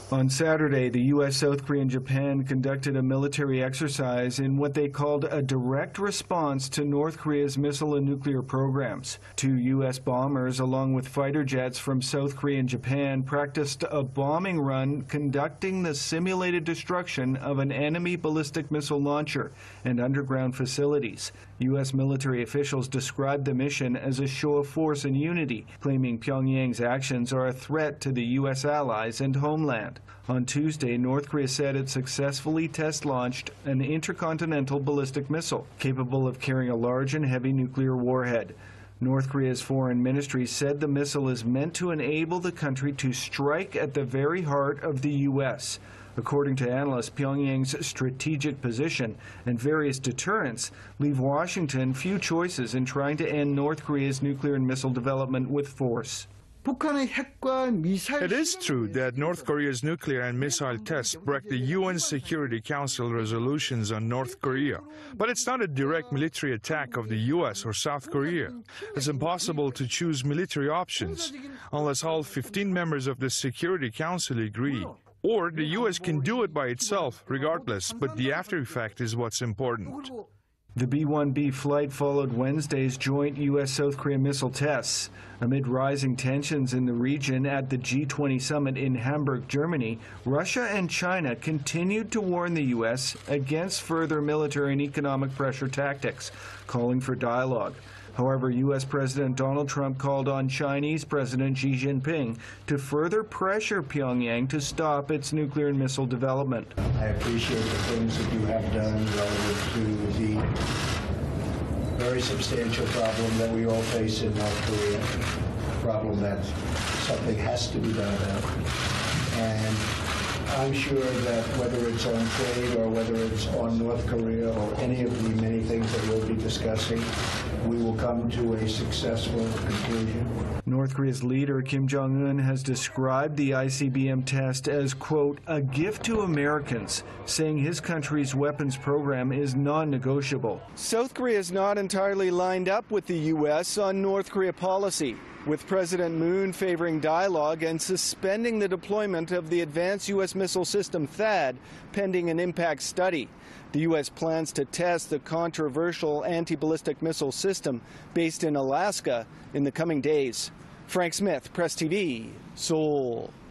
On Saturday, the U.S., South Korea, and Japan conducted a military exercise in what they called a direct response to North Korea's missile and nuclear programs. 2 U.S. bombers, along with fighter jets from South Korea and Japan, practiced a bombing run conducting the simulated destruction of an enemy ballistic missile launcher and underground facilities. U.S. military officials described the mission as a show of force and unity, claiming Pyongyang's actions are a threat to the U.S. allies and homeland. On Tuesday, North Korea said it successfully test-launched an intercontinental ballistic missile capable of carrying a large and heavy nuclear warhead. North Korea's foreign ministry said the missile is meant to enable the country to strike at the very heart of the U.S. According to analysts, Pyongyang's strategic position and various deterrents leave Washington few choices in trying to end North Korea's nuclear and missile development with force. It is true that North Korea's nuclear and missile tests break the UN Security Council resolutions on North Korea. But it's not a direct military attack of the US or South Korea. It's impossible to choose military options unless all 15 members of the Security Council agree. Or the US can do it by itself, regardless, but the after effect is what's important. The B-1B flight followed Wednesday's joint U.S.-South Korea missile tests. Amid rising tensions in the region at the G20 summit in Hamburg, Germany, Russia and China continued to warn the U.S. against further military and economic pressure tactics, calling for dialogue. However, U.S. President Donald Trump called on Chinese President Xi Jinping to further pressure Pyongyang to stop its nuclear and missile development. I appreciate the things that you have done relative to the very substantial problem that we all face in North Korea, a problem that something has to be done about. And I'm sure that whether it's on trade or whether it's on North Korea or any of the many things that we'll be discussing, we will come to a successful conclusion. North Korea's leader, Kim Jong-un, has described the ICBM test as, quote, a gift to Americans, saying his country's weapons program is non-negotiable. South Korea is not entirely lined up with the U.S. on North Korea policy, with President Moon favoring dialogue and suspending the deployment of the advanced U.S. missile system THAAD pending an impact study. The U.S. plans to test the controversial anti-ballistic missile system based in Alaska in the coming days. Frank Smith, Press TV, Seoul.